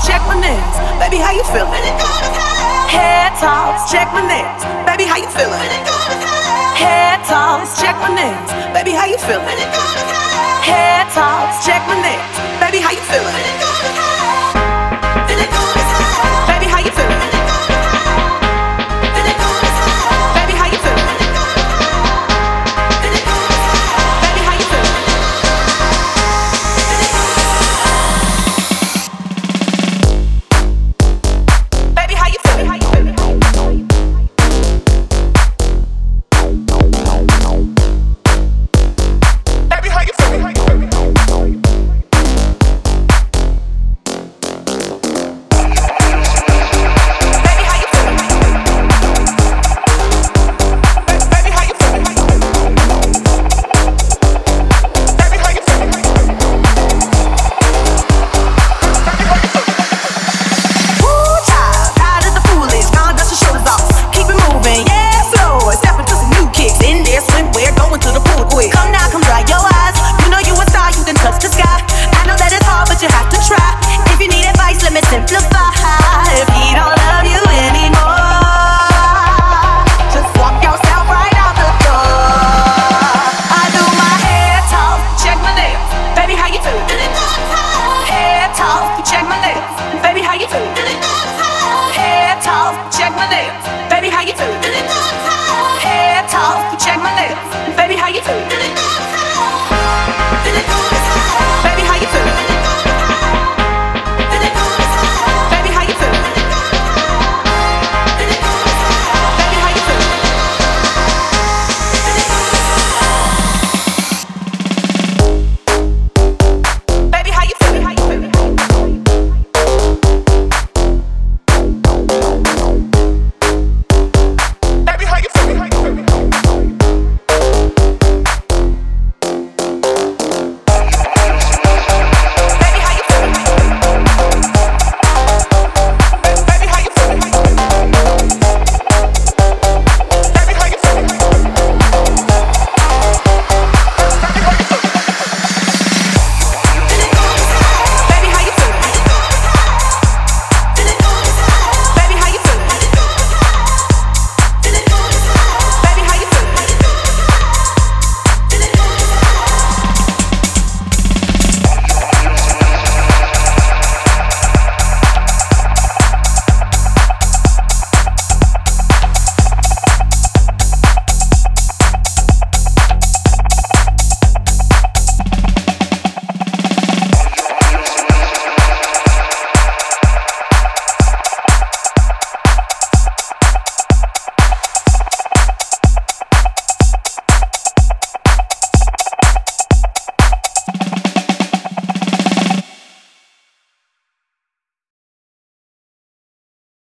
check my nails. Baby, how you feeling? Head toss, check my nails. Baby, how you feeling? Head toss, check my nails. Baby, how you feeling? Head toss, check my nails. Baby, how you feeling? Baby, how you feeling? Baby, how you feeling? Baby, how you feeling? Baby, how you feeling? Baby, how you feeling? Simplify.